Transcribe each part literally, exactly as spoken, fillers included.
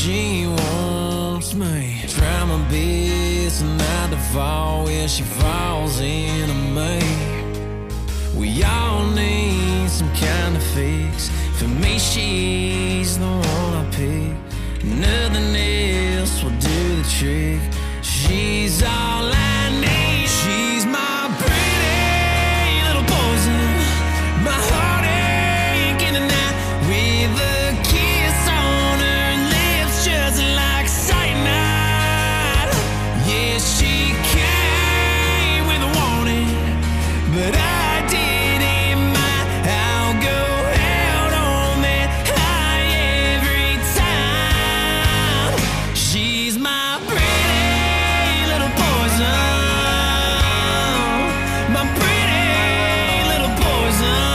She wants me, try my best not to fall where she falls into me. We all need some kind of fix. For me, she's the one I pick. Nothing else will do the trick. She's all I need. She's my pretty little poison, my heartache in the night, with a kiss on her lips just like cyanide. Yeah, she came with a warning, but I didn't mind. I'll go out on that high every time. She's my pretty little poison, my pretty little poison.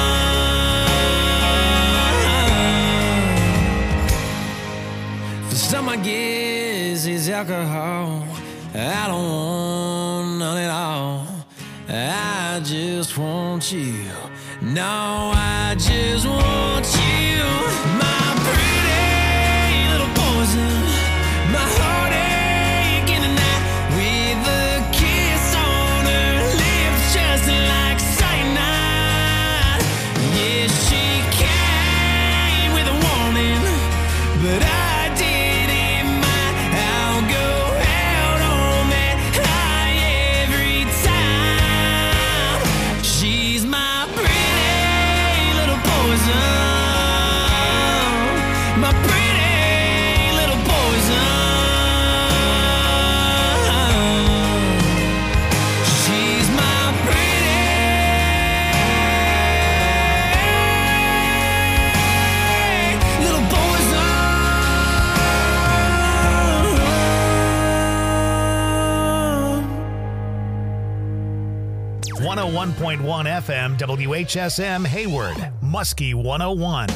For some, I guess it's alcohol. I don't want none at all. I just want you. No, I just want you. My pretty little poison, my heartache in the night, with a kiss on her lips just like cyanide. Yeah, she came with a warning, but I didn't mind. I'll go out on that high every time. She's my pretty little poison, my pretty little poison. She's my pretty little poison. one oh one point one F M, W H S M, Hayward, Muskie one oh one.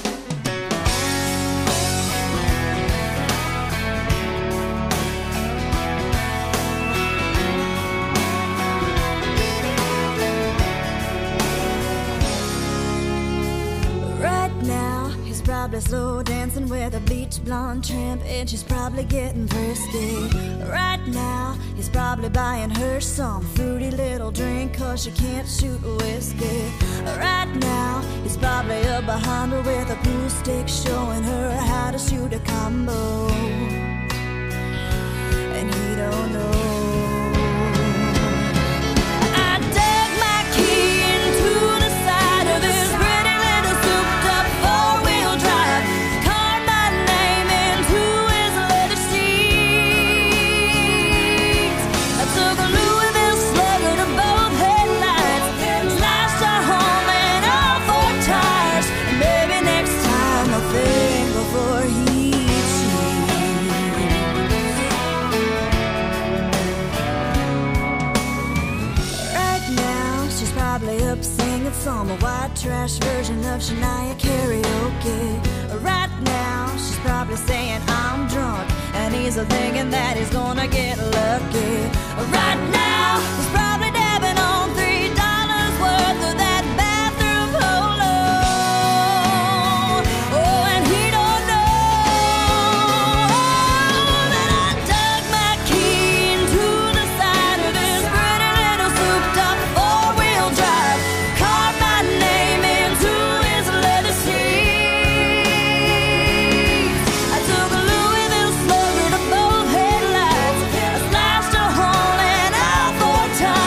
Right now, he's probably slow dancing with a bleach blonde tramp, and she's probably getting thirsty. Right now, he's probably buying her some fruity little drink, cause she can't shoot whiskey. Right now, he's probably up behind her with a pool stick, showing her how to shoot a combo. And he don't know. I dug my key into the side of this pretty little souped-up four-wheel drive, carved my name into his leather seats. I took a Louisville Slugger to both headlights, slashed our home and all four tires. And maybe next time I'll think before he Right now, she's probably up singing some white trash version of Shania karaoke. Right now, she's probably saying I'm drunk, and he's thinking that he's gonna get lucky. Right now, he's probably dabbing on three dollars worth of that bathroom polo. Oh, and he don't know that I dug my key into the side of this pretty little souped-up four-wheel drive, carved my name into his leather seats. I took a Louisville Slugger to both headlights, I slashed a hole in all four tires.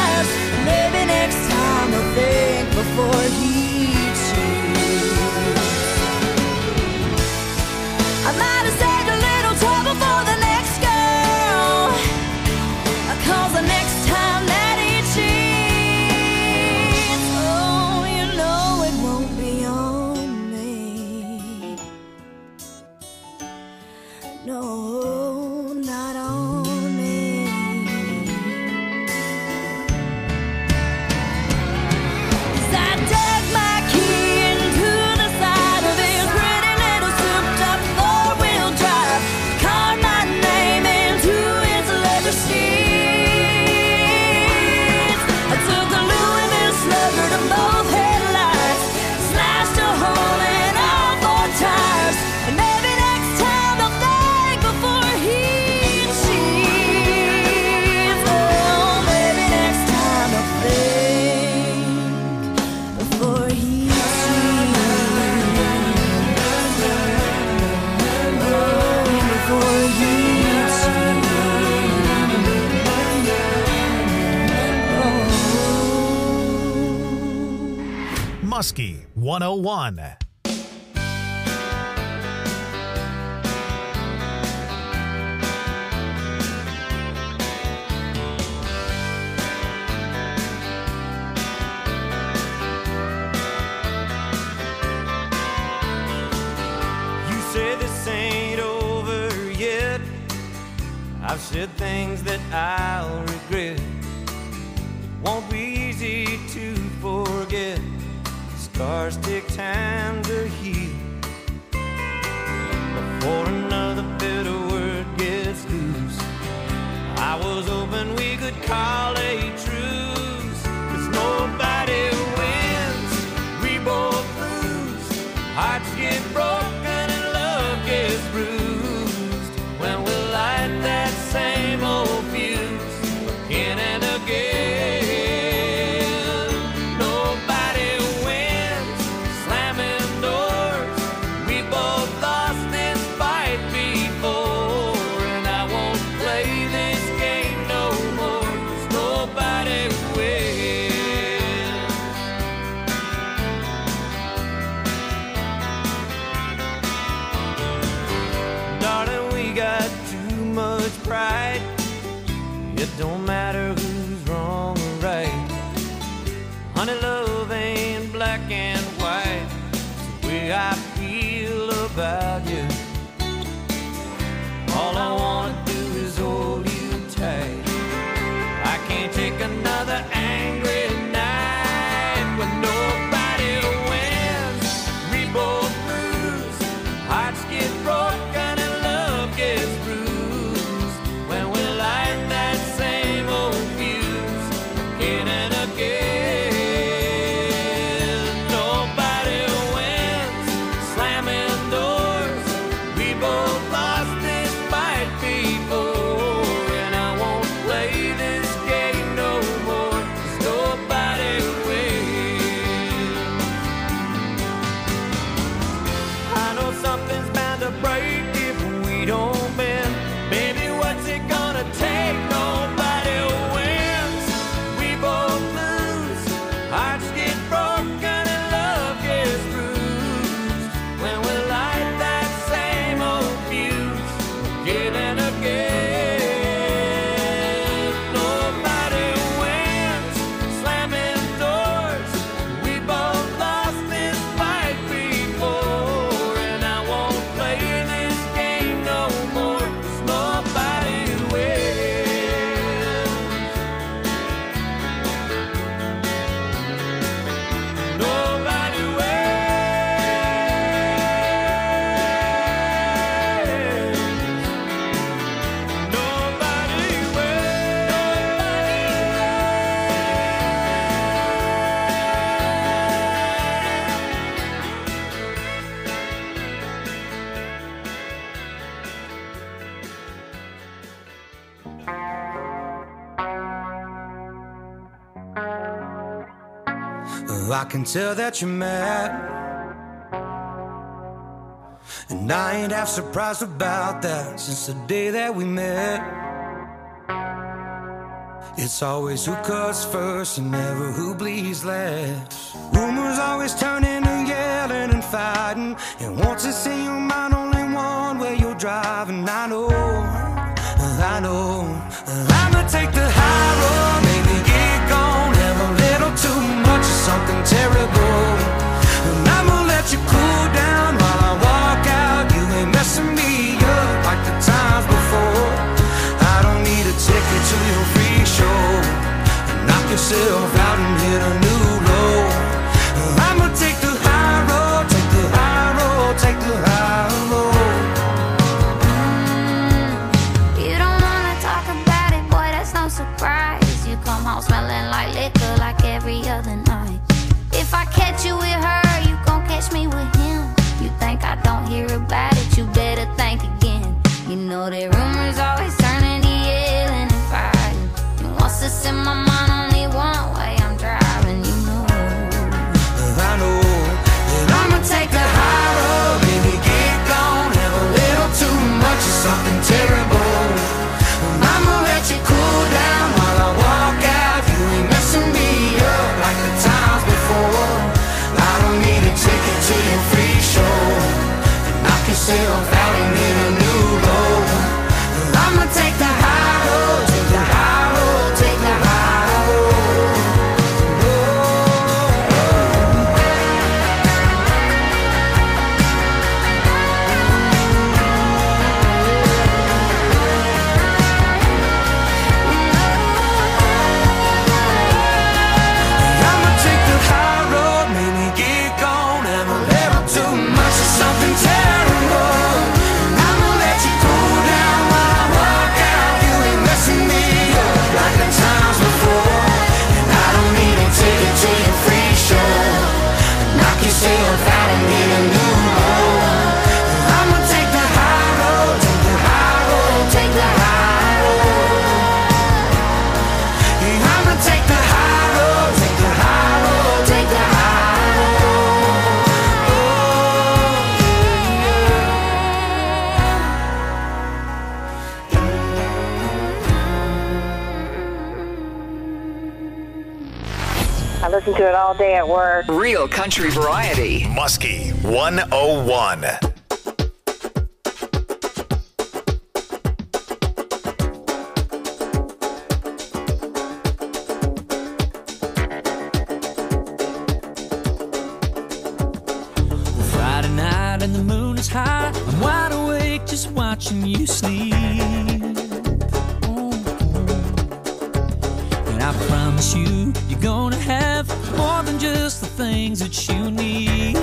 Muskie one oh one. I've said things that I'll regret. It won't be easy to forget. Scars take time to heal before another bitter word gets loose. I was hoping we could call a truce, 'cause nobody wins, we both lose. Hearts get broken and love gets bruised when we light that same old fuse again and again. Nobody wins, slamming doors. We both lost this fight before, and I won't play this game no more, 'cause nobody wins. Darling, we got too much pride. It don't matter who's wrong or right. Honey, love ain't black and white. It's the way I feel about you. All I wanna do is hold you tight. I can't take another angry night when nobody wins, we both lose. Hearts get broken and love gets bruised when we light that same old fuse again and again. Nobody wins, slamming doors. We both lost this fight before, and I won't play this game no more, 'cause nobody wins. I know something's bound to break if we don't bend. Baby, what's it gonna take? Nobody wins, we both lose. Hearts get broken and love gets bruised when we light that same old fuse again and again. Nobody wins, slamming doors. We both lost this fight before, and I won't play this game no more, 'cause nobody wins. Nobody wins. Nobody wins. Oh, I can tell that you're mad, and I ain't half surprised about that. Since the day that we met, it's always who cuts first and never who bleeds last. Rumors always turn into yelling and fighting, and once it's in your mind, only one way you're driving. I know, I know, I'ma take the high road, maybe get gone, have a little too much of something terrible, and I'ma let you cool down while I walk out. You ain't messing me up like the times before. I don't need a ticket to your free show. Knock yourself out and hit a new low. I'ma take the high road, take the high road, take the high road. You don't wanna talk about it, boy, that's no surprise. You come home smelling like liquor like every other night. If I catch you with her, you gon' catch me with him. You think I don't hear about it, you better think again. You know that rumors always turn into yelling and fighting, and once it's in my mind, only one way I'm driving, you know. I know that I'ma take the high road, baby, get gone, have a little too much of something terrible. I'ma let you cool down while I walk out. You ain't messing me up like the times before. I I listen to it all day at work. Real country variety. Muskie one oh one. Friday night and the moon is high. I'm wide awake just watching you sleep. I promise you, you're gonna have more than just the things that you need.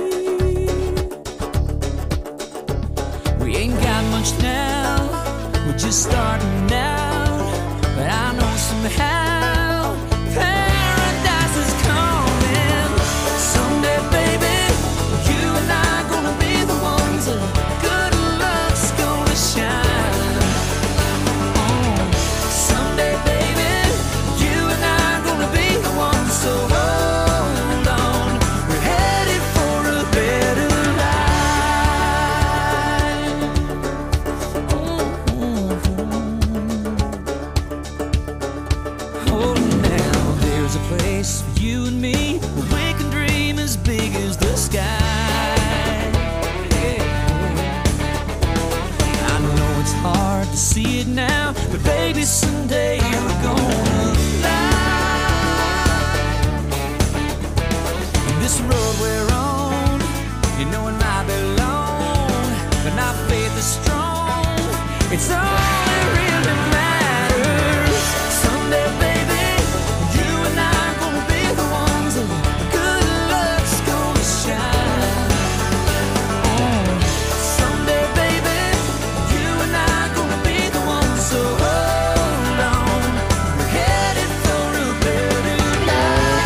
We ain't got much now, we're just starting out. But I know somehow paradise is coming. Someday, baby, you and I gonna be the ones that good luck's gonna shine. Oh, someday, baby, so hold on, we're headed for a better life. Oh, now there's a place for you and me where we can dream as big as the sky. Yeah. I know it's hard to see it now, but baby, someday we're gonna fly. This road we're on, you know it might be long, but our faith is strong. It's all that really matters. Someday, baby, you and I gonna be the ones that good luck's gonna shine. Oh, someday, baby, you and I gonna be the ones. So hold on, we're headed for a better life.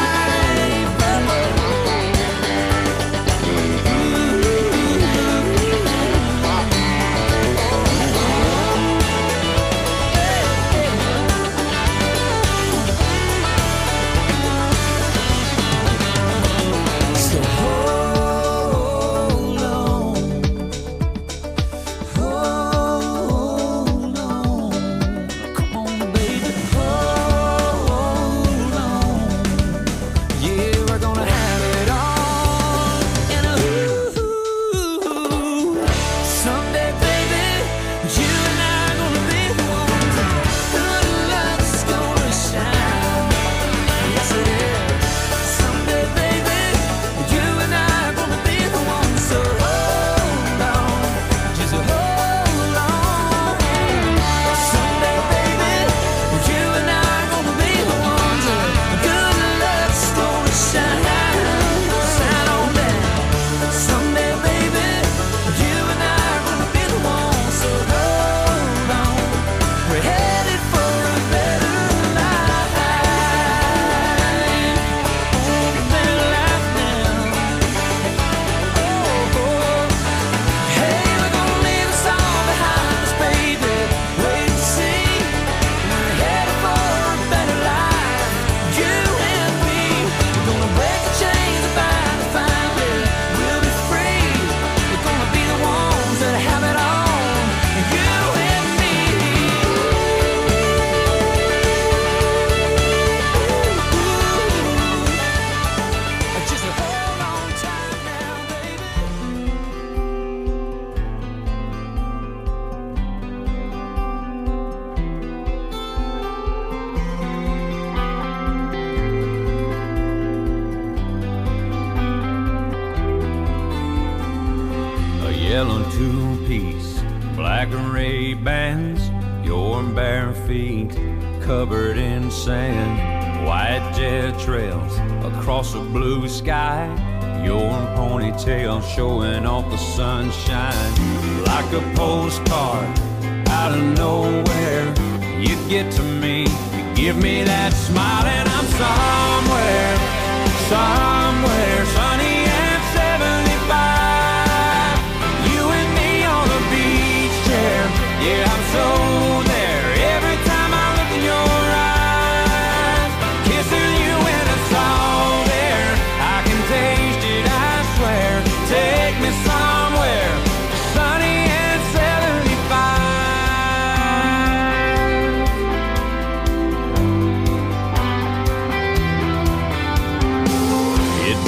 yellow two-piece, black and ray bands, your bare feet covered in sand, white jet trails across a blue sky, your ponytail showing off the sunshine. Like a postcard out of nowhere, you get to me, you give me that smile, and I'm somewhere, somewhere sunny and seventy-five. You and me on the beach chair, yeah, I'm so there. Every time I look in your eyes, kissing you and it's all there. I can taste it, I swear. Take me somewhere sunny and seventy-five.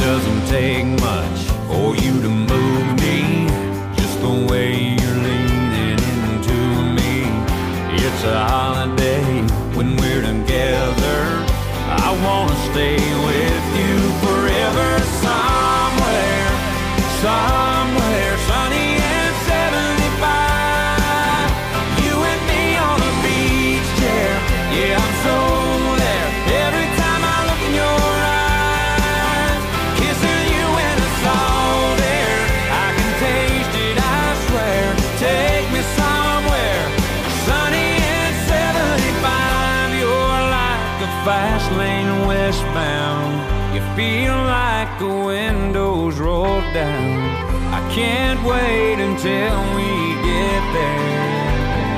doesn't take much for you to move me, just the way you're leaning into me. It's a holiday when we're together. I wanna stay with you forever. Somewhere, somewhere sunny and seventy-five. You and me on a beach chair. Yeah, I'm so there. Every time I look in your eyes, kissing you in the salt air. I can taste it, I swear. Take me somewhere sunny and seventy-five. You're like a fast lane westbound. You feel like the windows roll down. I can't wait until we get there.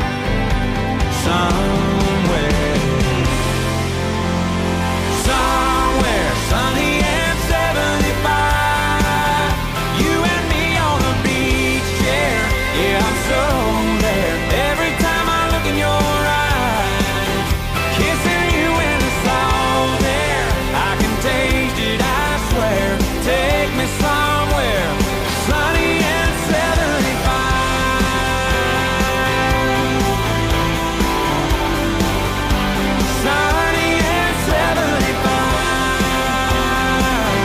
Somewhere, somewhere sunny and seventy-five. You and me on a beach chair. Yeah, I'm so there. Every time I look in your eyes, kissing you in the salt air. I can taste it, I swear. Take me somewhere sunny and seventy-five. Sunny and seventy-five.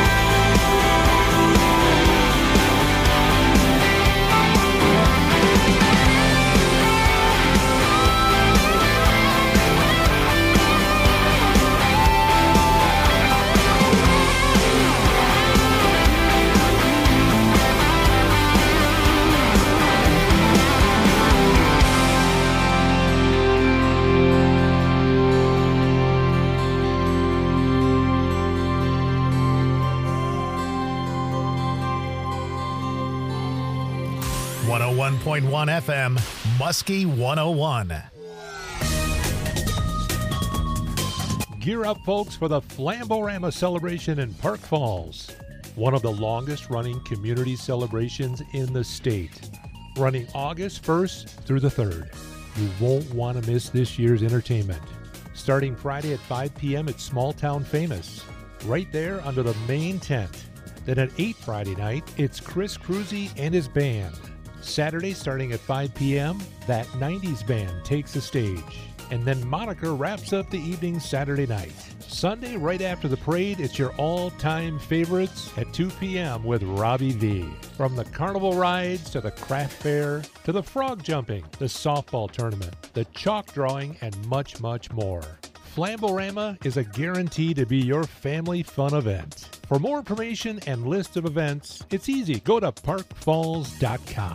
one oh one point one F M, Muskie one oh one. Gear up, folks, for the Flamborama celebration in Park Falls, one of the longest running community celebrations in the state. Running August first through the third. You won't want to miss this year's entertainment. Starting Friday at five p.m. at Small Town Famous, right there under the main tent. Then at eight Friday night, it's Chris Cruzy and his band. Saturday, starting at five p.m., that nineties band takes the stage. And then Monica wraps up the evening Saturday night. Sunday, right after the parade, it's your all-time favorites at two p.m. with Robbie V. From the carnival rides to the craft fair to the frog jumping, the softball tournament, the chalk drawing, and much, much more. Flamborama is a guarantee to be your family fun event. For more information and list of events, it's easy. Go to park falls dot com.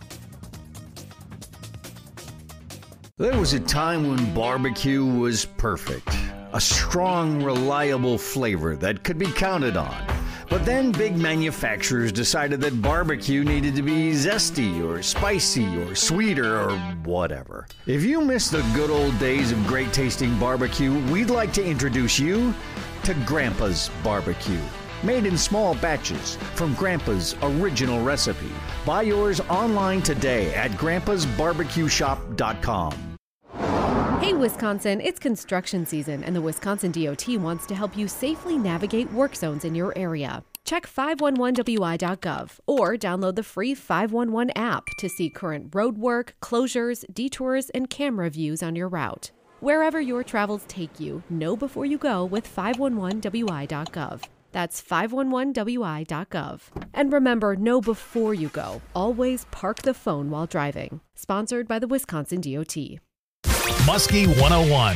There was a time when barbecue was perfect. A strong, reliable flavor that could be counted on. But then big manufacturers decided that barbecue needed to be zesty or spicy or sweeter or whatever. If you miss the good old days of great tasting barbecue, we'd like to introduce you to Grandpa's Barbecue. Made in small batches from Grandpa's original recipe. Buy yours online today at grandpas barbecue shop dot com. Hey Wisconsin, it's construction season and the Wisconsin D O T wants to help you safely navigate work zones in your area. Check five one one W I dot gov or download the free five one one app to see current road work, closures, detours, and camera views on your route. Wherever your travels take you, know before you go with five one one W I dot gov. That's five one one W I dot gov. And remember, know before you go. Always park the phone while driving. Sponsored by the Wisconsin D O T. Muskie one oh one.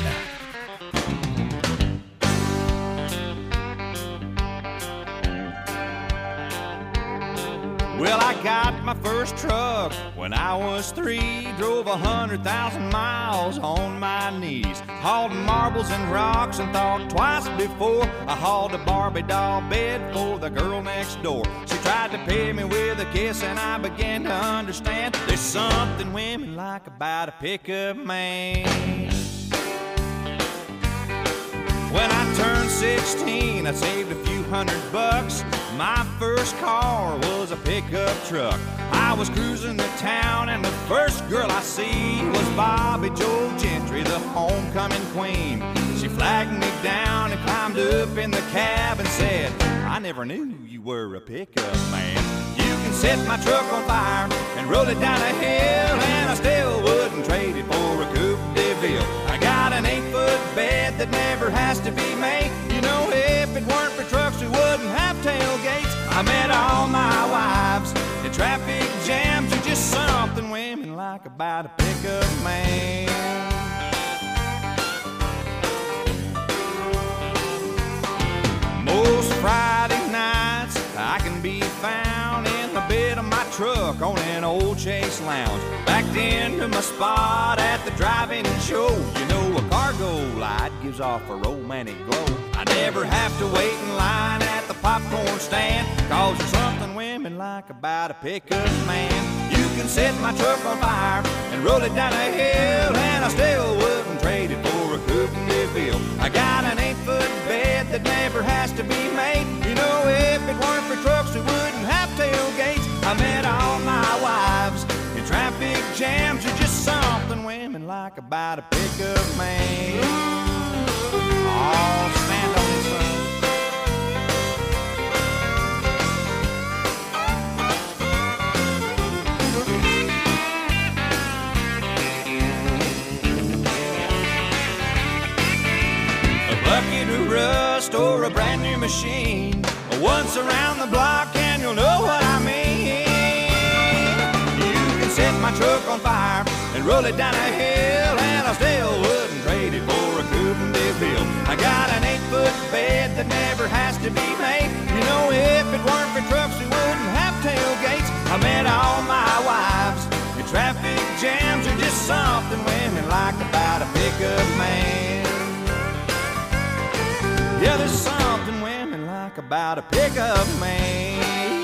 Well, I got my first truck when I was three. Drove a hundred thousand miles on my knees. Hauled marbles and rocks and thought twice before I hauled a Barbie doll bed for the girl next door. She tried to pay me with a kiss and I began to understand there's something women like about a pickup man. When I turned sixteen, I saved a few hundred bucks. My first car was a pickup truck. I was cruising the town and the first girl I see was Bobby Joe Gentry, the homecoming queen. She flagged me down and climbed up in the cab and said, I never knew you were a pickup man. You can set my truck on fire and roll it down a hill, and I still wouldn't trade it for a Coupe de Ville. I got an eight-foot bed that never has to be made. You know, if it weren't for trucks, we wouldn't have tailgates. I met all my wives in traffic jams. Are just something women like about a pickup man. Most Friday nights I can be found in the bed of my truck on an old Chase Lounge, backed into my spot at the drive-in show. You know, a cargo light gives off a romantic glow. I never have to wait in line at the popcorn stand, cause there's something women like about a pickup man. You can set my truck on fire and roll it down a hill, and I still wouldn't trade it for a Coupe de Ville. I got an eight-foot bed that never has to be made. You know, if it weren't for trucks, we wouldn't have tailgates. I met all my wives in traffic jams. Are just something women like about a pickup man. Oh, stand on this one. Bucket of rust or a brand new machine, once around the block and you'll know what I mean. You can set my truck on fire and roll it down a hill, and I still wouldn't trade it for a Coupe de Ville. I got an eight-foot bed that never has to be made. You know, if it weren't for trucks, we wouldn't have tailgates. I met all my wives in traffic jams. Are just something women like about a pickup man. Yeah, there's something women like about a pickup man.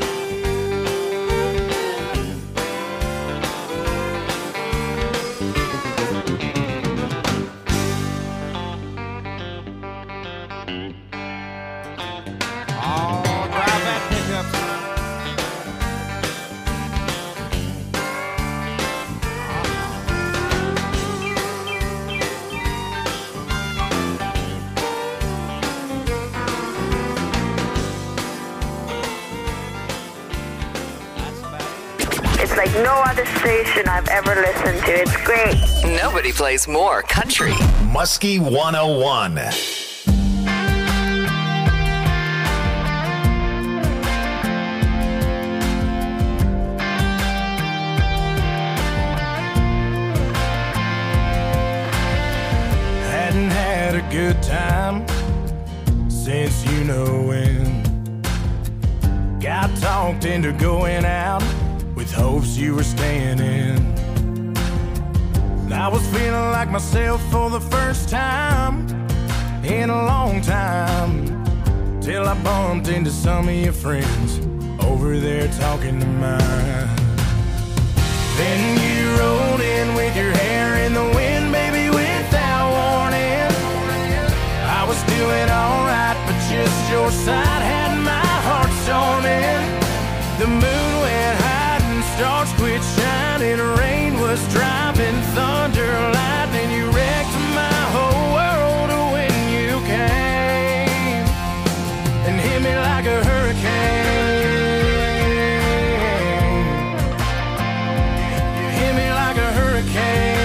Oh, drive that pickup, son. It's like no other station I've ever listened to. It's great. Nobody plays more country. Muskie one oh one. Hadn't had a good time since you know when. Got talked into going out with hopes you were staying in. I was feeling like myself for the first time in a long time, till I bumped into some of your friends over there talking to mine. Then you rolled in with your hair in the wind, baby, without warning. I was doing alright, but just your side had my heart storming. The moon went high and stars quit shining. Rain was driving, thunder, lightning. You wrecked my whole world when you came and hit me like a hurricane. You hit me like a hurricane.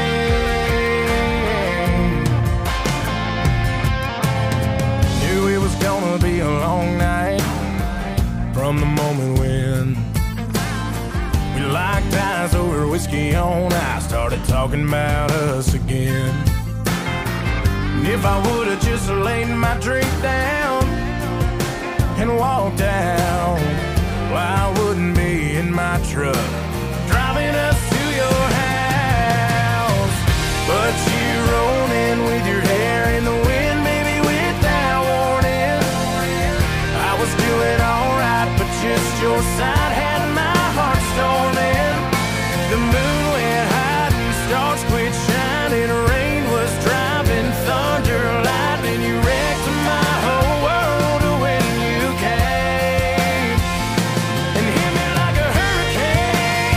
Knew it was gonna be a long night from the moment when we locked eyes over whiskey on ice, started talking about us again. And if I would've just laid my drink down and walked out, well, I wouldn't be in my truck driving us to your house. But you rolled in with your hair in the wind, baby, without warning. I was doing alright, but just your side had my heart storming. The moon went high and stars quit shining. Rain was driving, thunder, lightning. You wrecked my whole world when you came and hit me like a hurricane.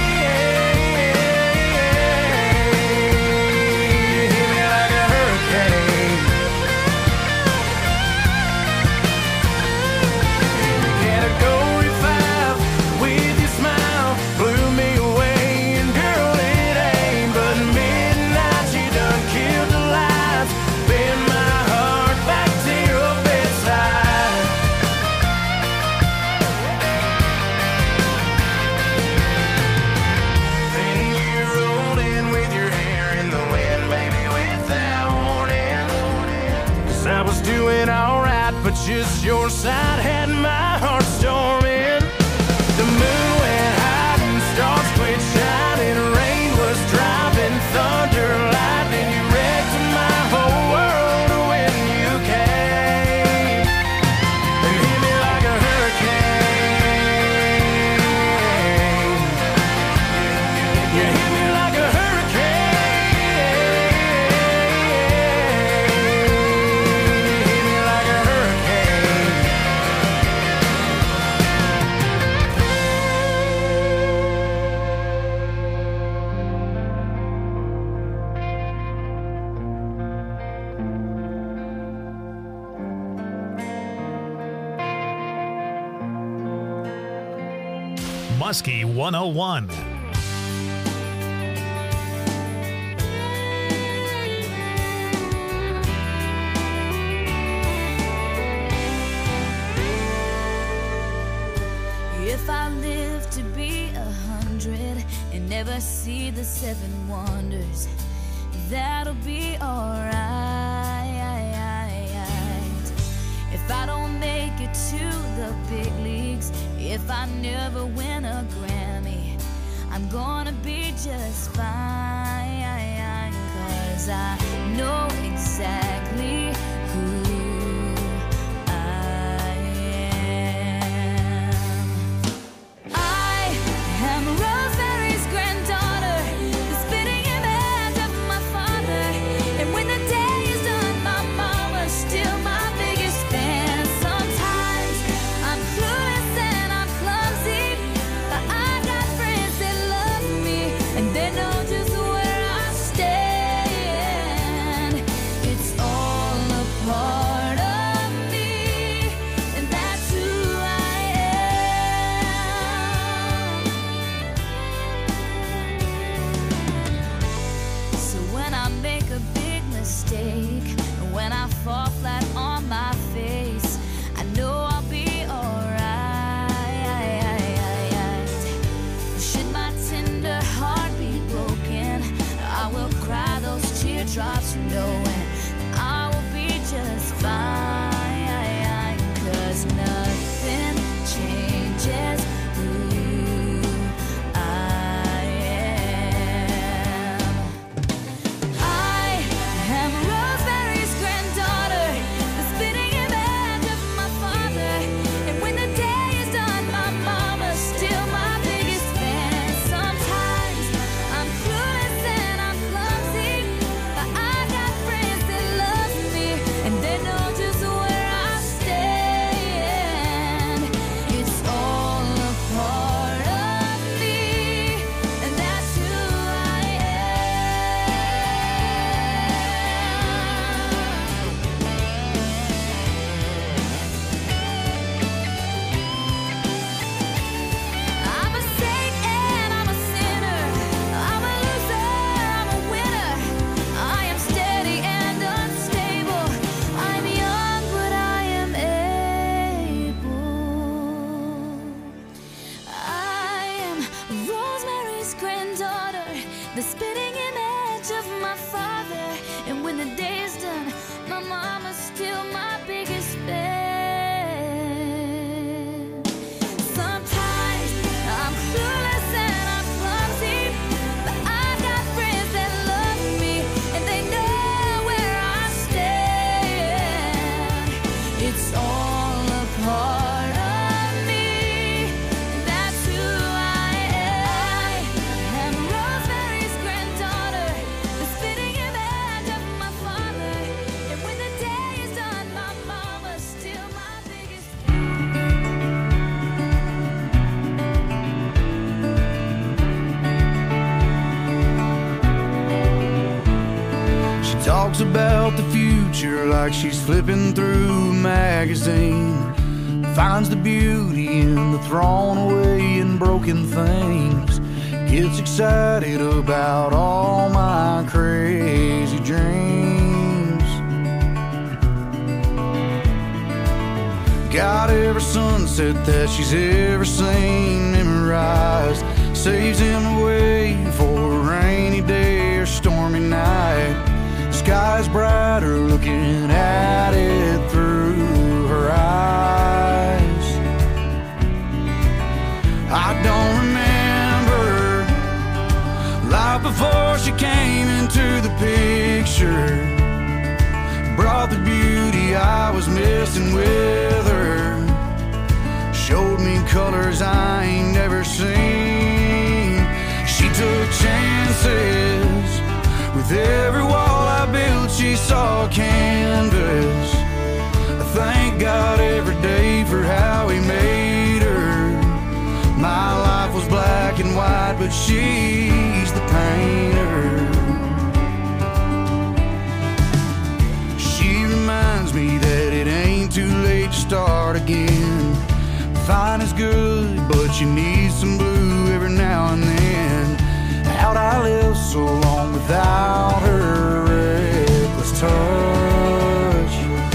doing alright, but just your side had my heart storming. The moon went high and stars quit shining. Rain was driving, thunder, lightning. You wrecked my whole world when you came and hit me like a hurricane. You hit me like a Muskie one oh one. If I live to be a hundred and never see the seven wonders, that'll be alright. If I don't make it to the big leagues, if I never win a Grammy, I'm gonna be just fine, 'cause I know exactly who I am. I am Rosemary's granddaughter, the spitting image of my father, and when the day is done, my mama's still my biggest fan. Sometimes I'm clueless and I'm clumsy, but I got friends that love me, and they know just where I stand. It's all a part of me, and that's who I am. So when I make a big mistake, when I fall flat on my face, I know I'll be alright. Should my tender heart be broken, I will cry those teardrops knowing I will be just fine, 'cause nothing changes who I am. I am Rosemary's granddaughter, the spitting image of my father, and when the day is done, my mama's still my biggest fan. Sometimes I'm clueless and I'm clumsy, but I got friends that love me, and they know just where I stand. It's all a part of me, and that's who I I'm a saint and I'm a sinner. I'm a loser, I'm a winner. I am steady and unstable. I'm young, but I am able. I am Rosemary's granddaughter, the spitting image of my father, and when the day is done, my mama's still my biggest fan. Sometimes I'm clueless and I'm clumsy, but I got friends that love me, and they know where I stand. It's all a part of me, and that's who I am. I'm Rosemary's granddaughter, the spitting image of my father, and when the day is done, my mama's still my biggest She talks about the future like she's flipping through a magazine. Finds the beauty in the thrown away and broken things. Gets excited about all my crazy dreams. Got every sunset that she's ever seen memorized. Saves him away for a rainy day or stormy night. sky's brighter looking at it through her eyes. I don't remember life before she came into the picture. Brought the beauty I was missing with her. Showed me colors I ain't never seen. She took chances. With every wall I built, she saw canvas. I thank God every day for how He made her. My life was black and white, but she's the painter. She reminds me that it ain't too late to start again. Fine is good, but you need some blue every now and then. How'd I live so long without her reckless touch?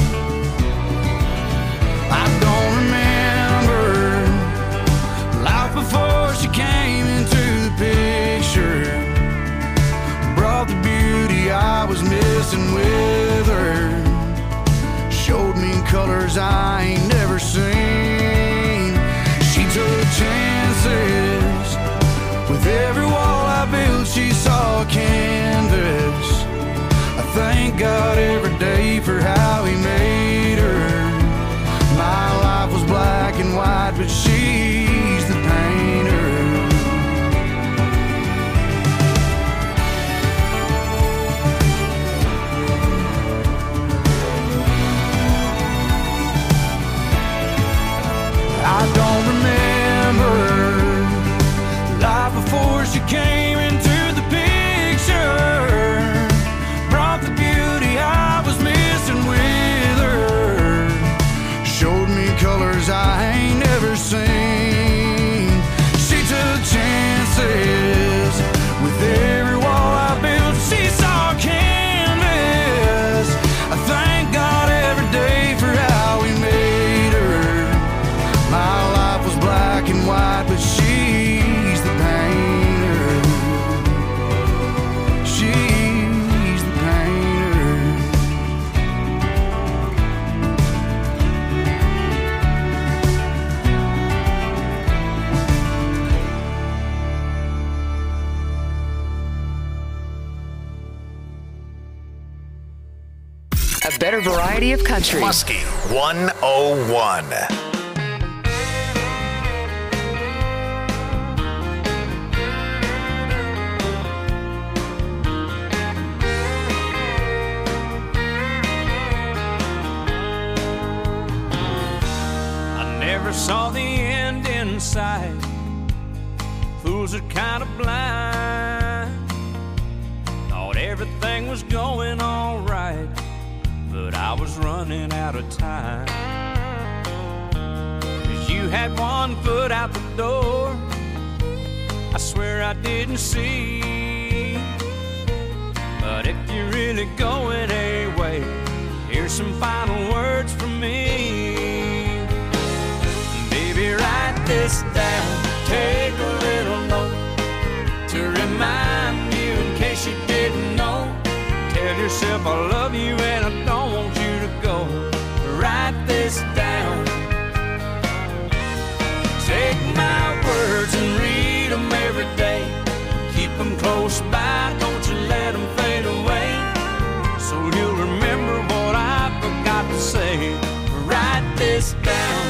I don't remember life before she came into the picture. Brought the beauty I was missing with her. Showed me colors I ain't never seen. She took chances. With every wall I built, she saw canvas. I thank God every day for how He made her. My life was black and white, but she's the painter. I don't remember life before she came into the picture. Brought the beauty I was missing with her. Showed me colors I ain't never seen. She took chances. With every wall I built, she saw canvas. I thank God every day for how He made her. My life was black and white, but she A better variety of country. Muskie one oh one. I never saw the end in sight. Fools are kind of blind. Thought everything was going all right, but I was running out of time. 'Cause you had one foot out the door, I swear I didn't see. But if you're really going away, here's some final words from me. Baby, write this down, take a little note to remind you in case you didn't know. Tell yourself I love you and I don't want you to go. Write this down. Take my words and read them every day. Keep them close by, don't you let them fade away. So you'll remember what I forgot to say. Write this down.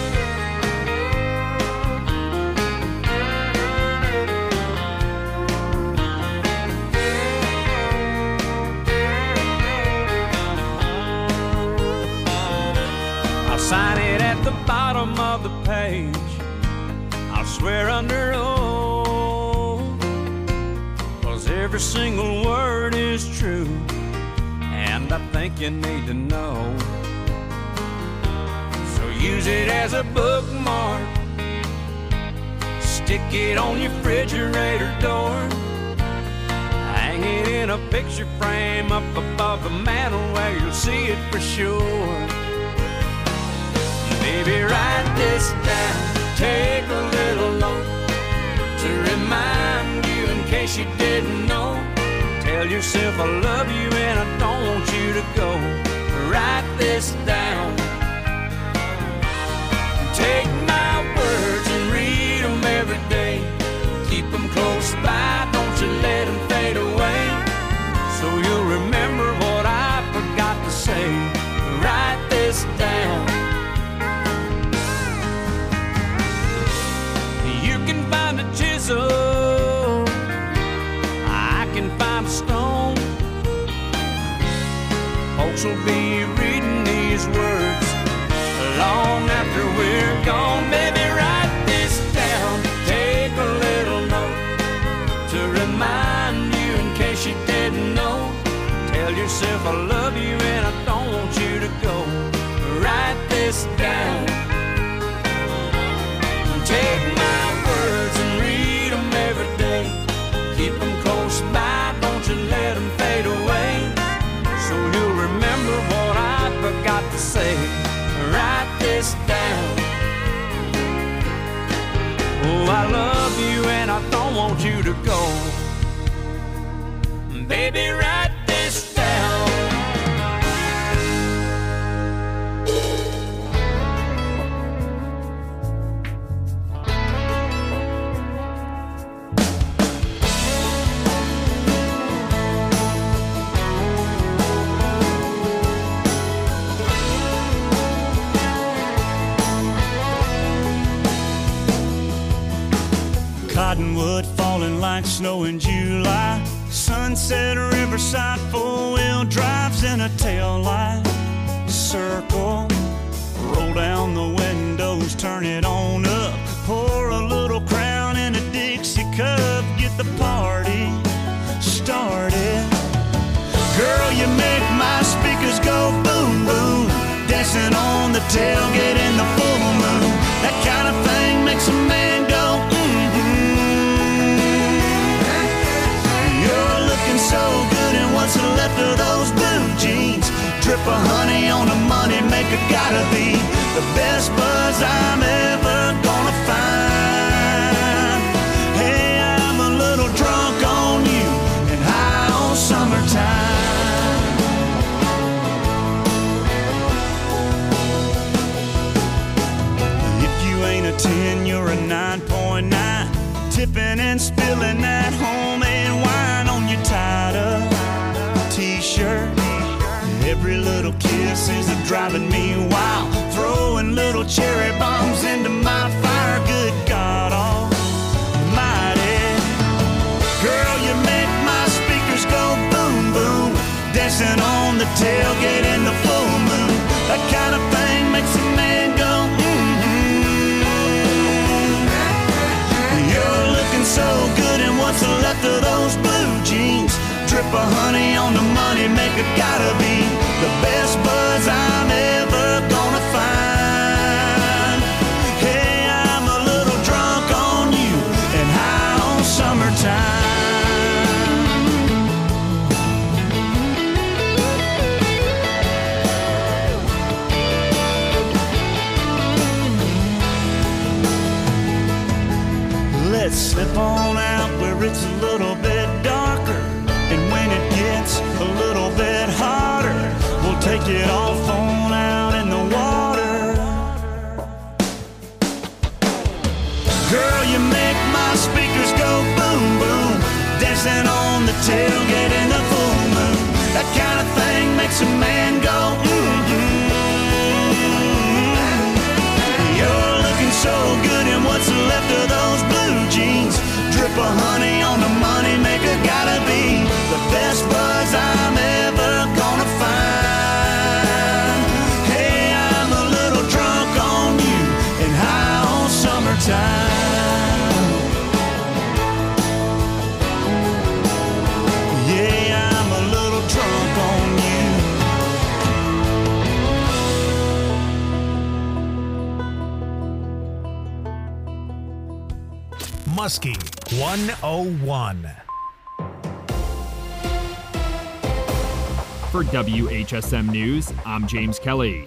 Sign it at the bottom of the page. I'll swear under oath, 'cause every single word is true, and I think you need to know. So use it as a bookmark, stick it on your refrigerator door, hang it in a picture frame up above the mantel where you'll see it for sure. Baby, write this down, take a little note to remind you in case you didn't know. Tell Tell yourself I love you and I don't want you to go. Write this down. Take my words and read them every day. Keep them close by, don't you let them fade away. So you'll remember what I forgot to say. Write this down. You can find a chisel, I can find a stone. Folks will be reading these words long after we're gone. Baby, write this down. Take a little note to remind you in case you didn't know. Tell yourself I love you and I don't want you to go. Write this down. Take my words and read them every day. Keep them close by, don't you let them fade away. So you'll remember what I forgot to say. Write this down. Oh, I love you and I don't want you to go. Baby, write this down. Cottonwood falling like snow in July. Sunset Riverside, four-wheel drives in a tail light. Circle, roll down the windows, turn it on up. Pour a little Crown in a Dixie cup. Get the party started. Girl, you make my speakers go boom, boom. Dancing on the tailgate in the full moon. That kind of thing makes a man go so good, and what's left of those blue jeans? Drip of honey on the money maker, gotta be the best buzz I'm ever gonna find. Hey, I'm a little drunk on you and high on summertime. If you ain't a ten, you're a nine point nine. Tipping and spilling that homemade wine on your tied up t-shirt. Every little kiss is a driving me wild. Throwing little cherry bombs into my fire. Good God almighty. Girl, you make my speakers go boom, boom. Dancing on the tailgate in the full moon. That kind of thing makes a man go so good, and what's left of those blue jeans? Drip of honey on the money maker, gotta be the best buzz I'm ever gonna find. Hey, I'm a little drunk on you and high on summertime. Let's slip on out where it's a little bit darker, and when it gets a little bit hotter, we'll take it off on out in the water. Girl, you make my speakers go boom, boom. Dancing on the tailgate in the full moon. That kind of thing makes a man go mm-hmm. You're looking so good, and what's left of those blue jeans? Drip of honey on the money maker, gotta be the best buzz I'm ever gonna find. Hey, I'm a little drunk on you and high on summertime. Yeah, I'm a little drunk on you. Muskie one oh one. For W H S M News, I'm James Kelly.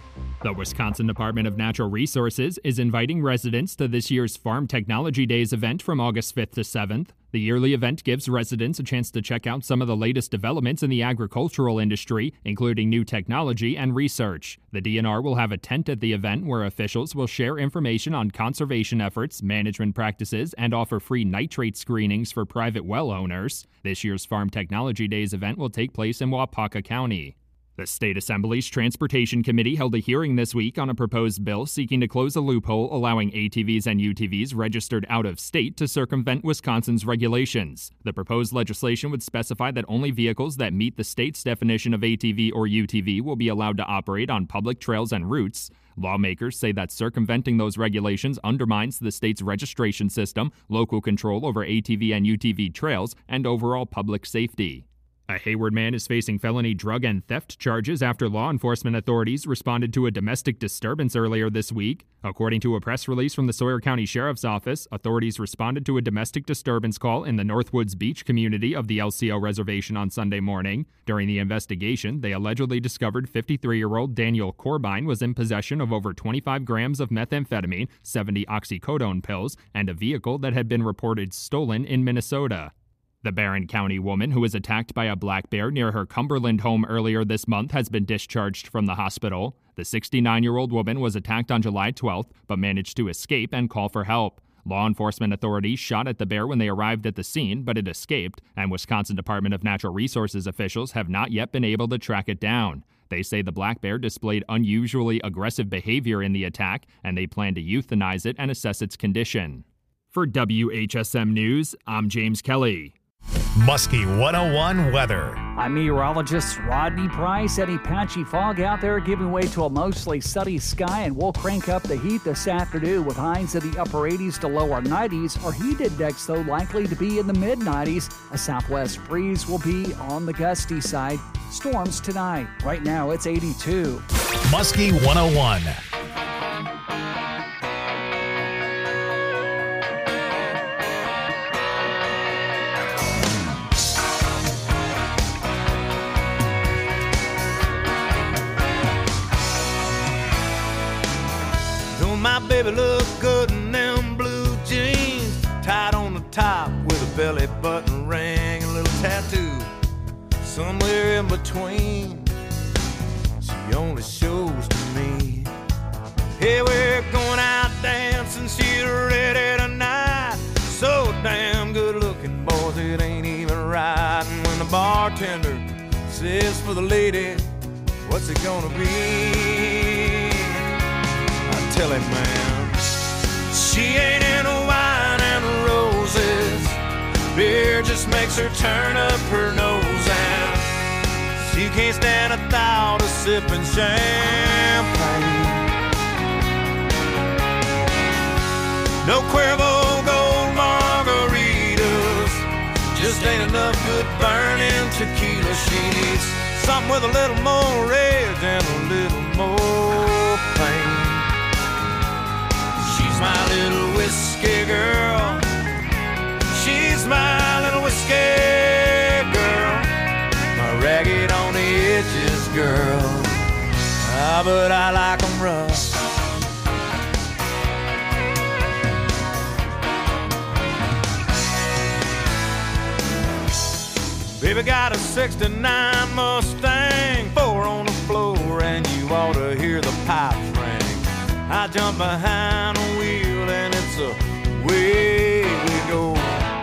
The Wisconsin Department of Natural Resources is inviting residents to this year's Farm Technology Days event from August fifth to seventh. The yearly event gives residents a chance to check out some of the latest developments in the agricultural industry, including new technology and research. The D N R will have a tent at the event where officials will share information on conservation efforts, management practices, and offer free nitrate screenings for private well owners. This year's Farm Technology Days event will take place in Waupaca County. The State Assembly's Transportation Committee held a hearing this week on a proposed bill seeking to close a loophole allowing A T Vs and U T Vs registered out of state to circumvent Wisconsin's regulations. The proposed legislation would specify that only vehicles that meet the state's definition of A T V or U T V will be allowed to operate on public trails and routes. Lawmakers say that circumventing those regulations undermines the state's registration system, local control over A T V and U T V trails, and overall public safety. A Hayward man is facing felony drug and theft charges after law enforcement authorities responded to a domestic disturbance earlier this week. According to a press release from the Sawyer County Sheriff's Office, authorities responded to a domestic disturbance call in the Northwoods Beach community of the L C O Reservation on Sunday morning. During the investigation, they allegedly discovered fifty-three-year-old Daniel Corbine was in possession of over twenty-five grams of methamphetamine, seventy oxycodone pills, and a vehicle that had been reported stolen in Minnesota. The Barron County woman who was attacked by a black bear near her Cumberland home earlier this month has been discharged from the hospital. The sixty-nine-year-old woman was attacked on July twelfth, but managed to escape and call for help. Law enforcement authorities shot at the bear when they arrived at the scene, but it escaped, and Wisconsin Department of Natural Resources officials have not yet been able to track it down. They say the black bear displayed unusually aggressive behavior in the attack, and they plan to euthanize it and assess its condition. For W H S M News, I'm James Kelly. Muskie one oh one weather. I'm meteorologist Rodney Price. Any patchy fog out there giving way to a mostly sunny sky, and we'll crank up the heat this afternoon with highs in the upper eighties to lower nineties. Our heat index, though, likely to be in the mid nineties. A southwest breeze will be on the gusty side. Storms tonight. Right now, it's eighty-two. Muskie one oh one. My baby look good in them blue jeans, tied on the top with a belly button ring and a little tattoo. Somewhere in between, she only shows to me. Hey, we're going out dancing, she's ready tonight. So damn good looking, boys, it ain't even right. And when the bartender says for the lady, what's it gonna be? Tell him, man, she ain't into wine and roses. Beer just makes her turn up her nose, and she can't stand a thought of sipping champagne. No Cuervo Gold margaritas, just ain't enough good burning tequila. She needs something with a little more rage and a little more pain. She's my little whiskey girl. She's my little whiskey girl. My ragged on the edges girl. Ah, but I like 'em rough. Baby got a sixty-nine Mustang, four on the floor, and you ought to hear the pipes ring. I jump behind the wheel and it's away we go.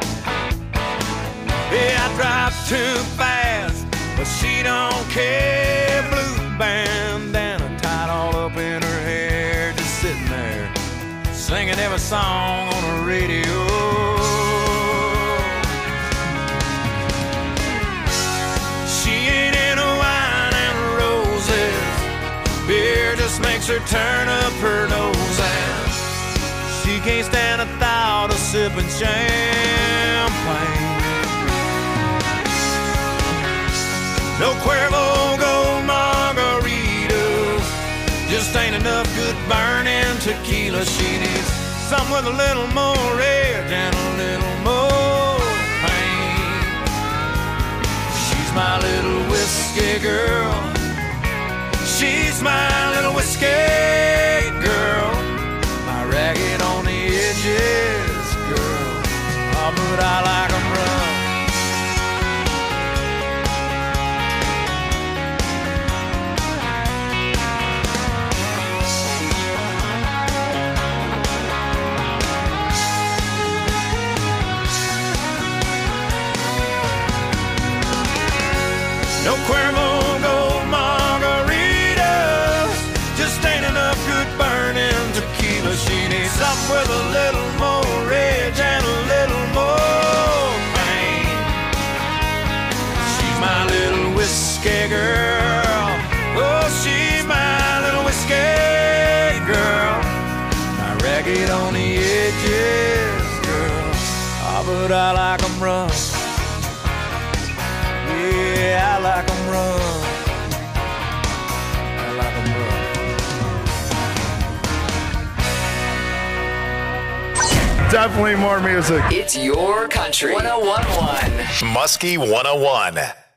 Yeah, I drive too fast, but she don't care. Blue bandana tied all up in her hair, just sitting there, singing every song on the radio. She ain't into wine and roses. Beer just makes her turn up her nose, and she can't stand a thought of sipping champagne. No Cuervo Gold margaritas, just ain't enough good burning tequila. She needs something with a little more edge and a little more pain. She's my little whiskey girl. she's my little whiskey girl, my ragged on the edges girl. Oh, but I like them rough. No Cuervo Gold margaritas, just ain't enough good burning tequila. She needs something with a little more edge and a little more pain. She's my little whiskey girl. Oh, she's my little whiskey girl, my ragged on the edges girl. Ah, but I like them rough. Yeah, I like them rough. I like them rough. Definitely more music. It's your country. one oh one point one. Muskie one oh one.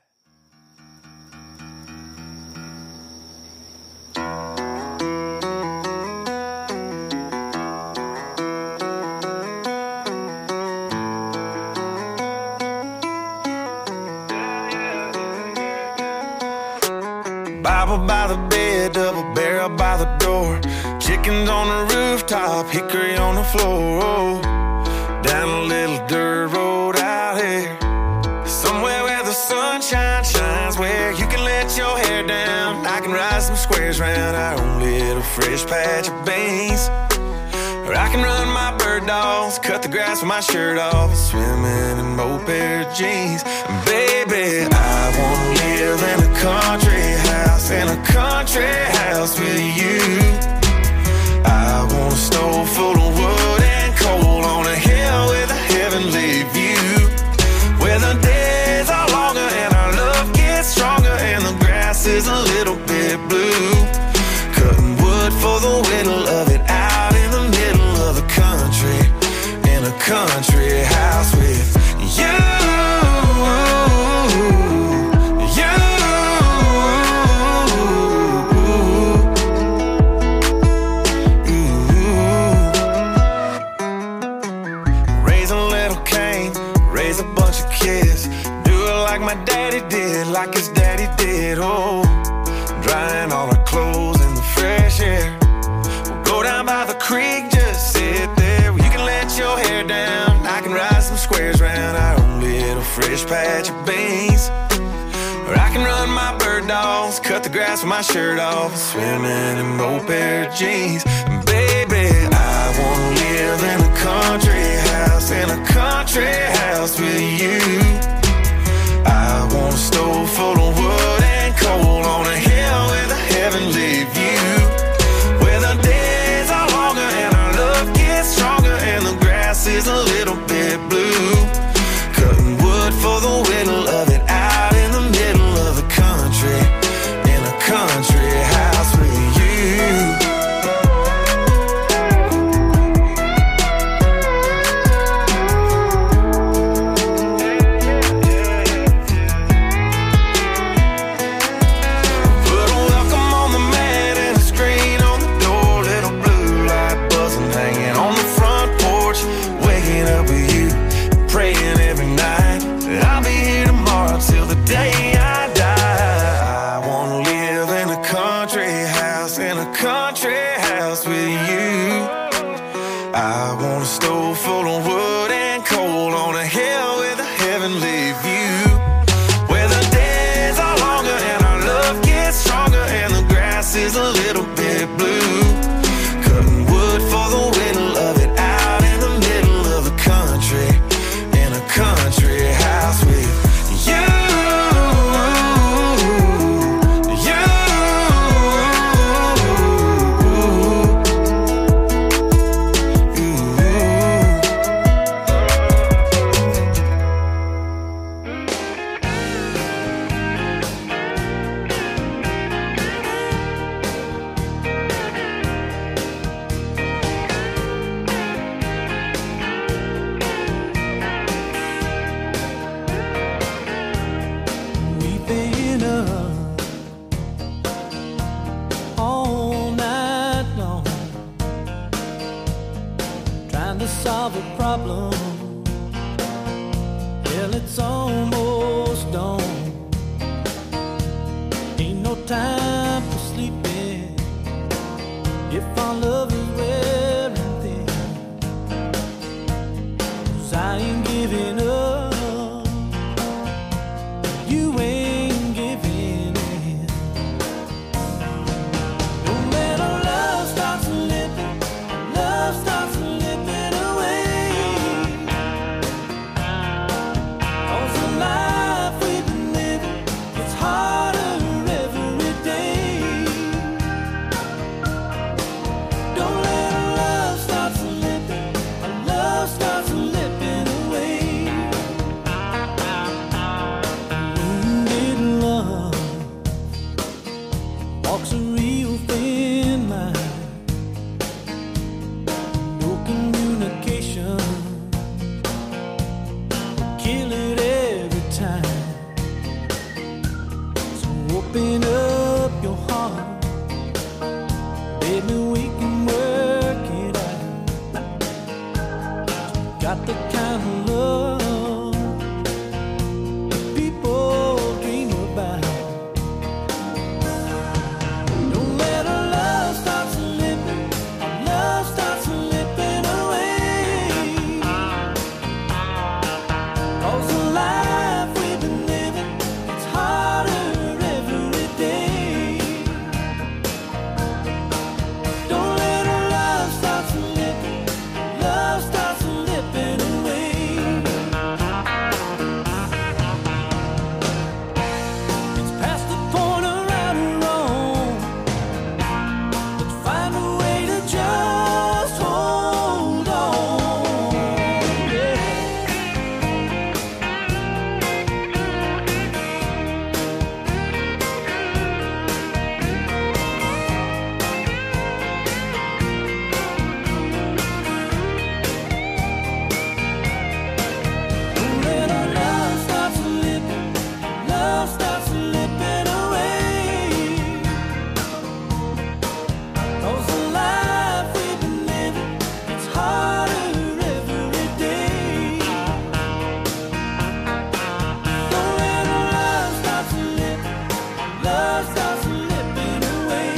Bible by the bed, double barrel by the door. Chickens on the rooftop, hickory on the floor. Oh, down a little dirt road out here, somewhere where the sunshine shines, where you can let your hair down. I can ride some squares round our own little fresh patch of beans. Or I can run my bird dogs, cut the grass with my shirt off, swimming in both pair of jeans. And baby, I wanna live in a country house, in a country house with you. I want a stove full of wood and coal on a hill with a heavenly view, where the days are longer and our love gets stronger and the grass is a little bit blue. Cutting wood for the whittle of it out in the middle of the country, in a country house with you. My daddy did, like his daddy did, oh, drying all our clothes in the fresh air. We'll go down by the creek, just sit there. You can let your hair down, I can ride some squares round our own little fresh patch of beans. Or I can run my bird dogs, cut the grass with my shirt off, swimming in both pair of jeans. And baby, I wanna live in a country house, in a country house with you. I want a stove full of wood and coal on a hill with a heavenly view, where the days are longer and our love gets stronger and the grass is a little bit blue. Cutting wood for the whittle of it out in the middle of the country, in a country house with you. to solve a problem. Hell, it's almost dawn. Ain't no time for sleeping if our love is wearing thin. 'Cause I ain't giving up, you ain't giving in. No matter love starts slipping, love starts slipping away. 'Cause the life we've been living, it's harder every day. Don't let our love start slipping, our love starts slipping away. Wounded love walks a real thin line. No communication, kill it every time. So open up your heart, baby, we can work it out. Got the kind of love people dream about. Don't let our love start slipping, our love starts slipping away. 'Cause the life we've been living, it's harder every day. Don't let our love start slipping, love starts slipping away. It's past the point of right or wrong. Let's find a way to just hold on. Yeah. Don't let our love start slipping, love starts slipping away. 'Cause the life we've been living, it's harder every day. Don't let our love start slipping, love starts slipping away.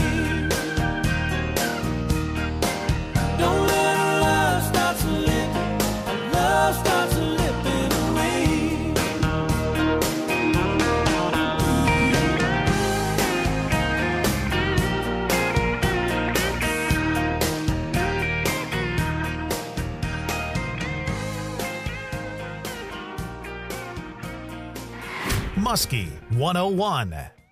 Don't let our love start slipping, love starts slipping away. Muskie one oh one.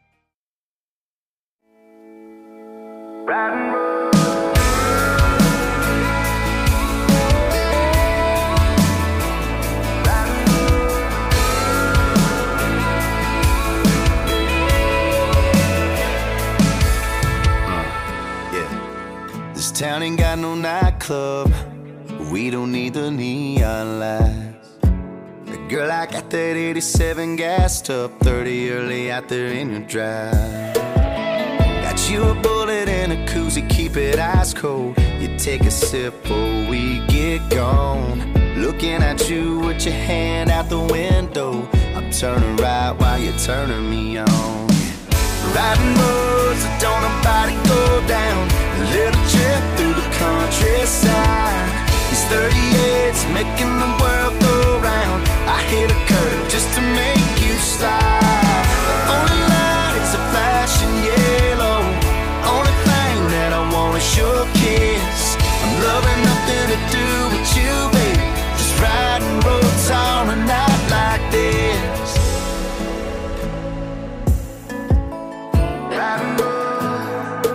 Yeah. This town ain't got no nightclub. We don't need the neon lights. Girl, I got that eighty-seven gassed up, thirty early out there in your drive. Got you a bullet and a koozie, keep it ice cold. You take a sip before we get gone. Looking at you with your hand out the window. I'm turning right while you're turning me on. Riding roads that don't nobody go down. A little trip through the countryside. These thirty-eights making the world go round. I hit a curve just to make you slide. The only lights are flashing yellow. Only thing that I want is your kiss. I'm loving nothing to do with you, baby. Just riding roads on a night like this. Riding roads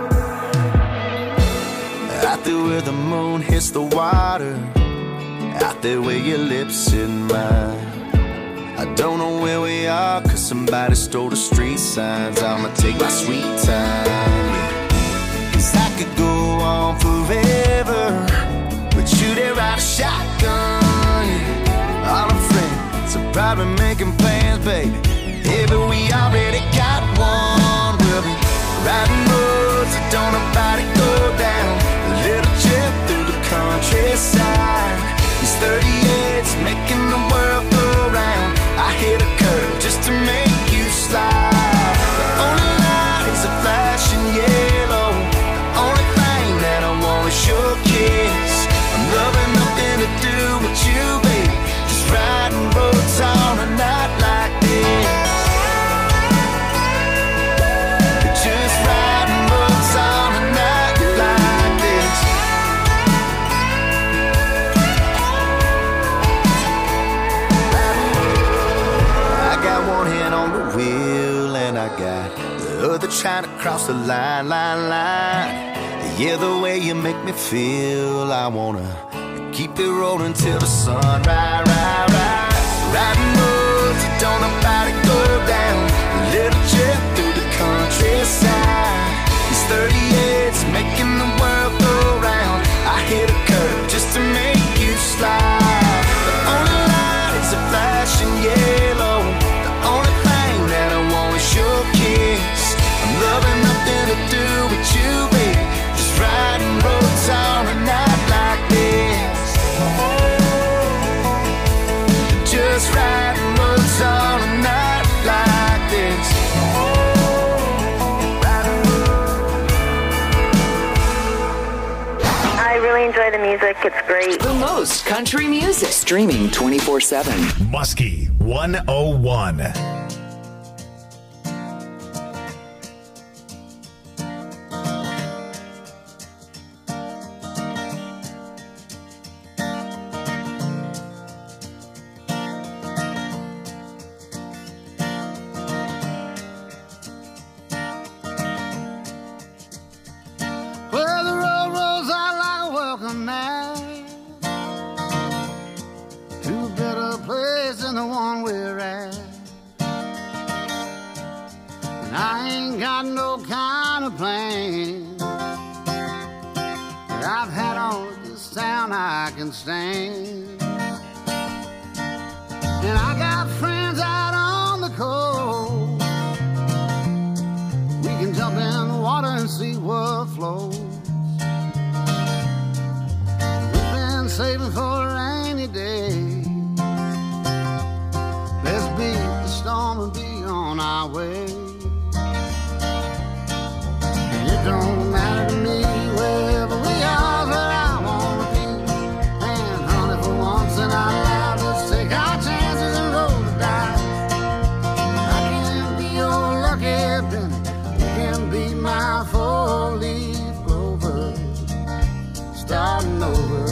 out there where the moon hits the water. Out there where your lips in mine. I don't know where we are, cause somebody stole the street signs. I'ma take my sweet time, yeah. Cause I could go on forever with you there, ride a shotgun, yeah. All our friends are probably making plans, baby. Yeah, but we already got one. We'll be riding roads that don't nobody go down. A little trip through the countryside. across the line, line, line. Yeah, the way you make me feel, I wanna keep it rolling till the sun, ride, ride, ride. Riding roads that don't nobody go down. A little trip through the countryside. These thirty-eights making the world go round. I hit a curve just to make you slide. The only light is a flashing yellow. The only thing that I want is your kiss. I'm loving nothing to do with you, baby. Just riding roads on a night like this. Just riding roads on a night like this. I really enjoy the music. It's great. The most country music. Streaming twenty-four seven. Muskie one oh one. Well, the road rolls out like a welcome mat to a better place than the one we're at. And I ain't got no kind of plan that I've had on this town I can stand. And I got friends out on the coast. We can jump in the water and see what flows. We've been saving for a rainy day. Let's beat the storm and be on our way. And it don't matter to me wherever we are, where I wanna be. And honey, for once in our lives, let's take our chances and roll the dice. I can be your lucky penny. You can be my four-leaf clover. Starting over.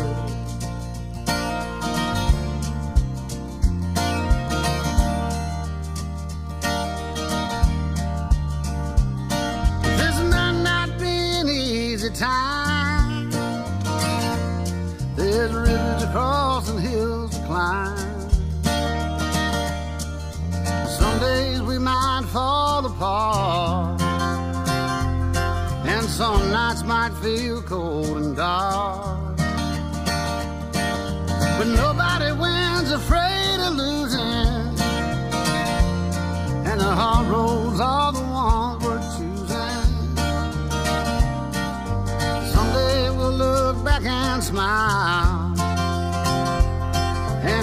This might not be an easy time. There's rivers to cross and hills to climb. Some days we might fall apart, and some nights might feel cold and dark. But nobody wins afraid of losing, and the hard roads are the ones we're choosing. Someday we'll look back and smile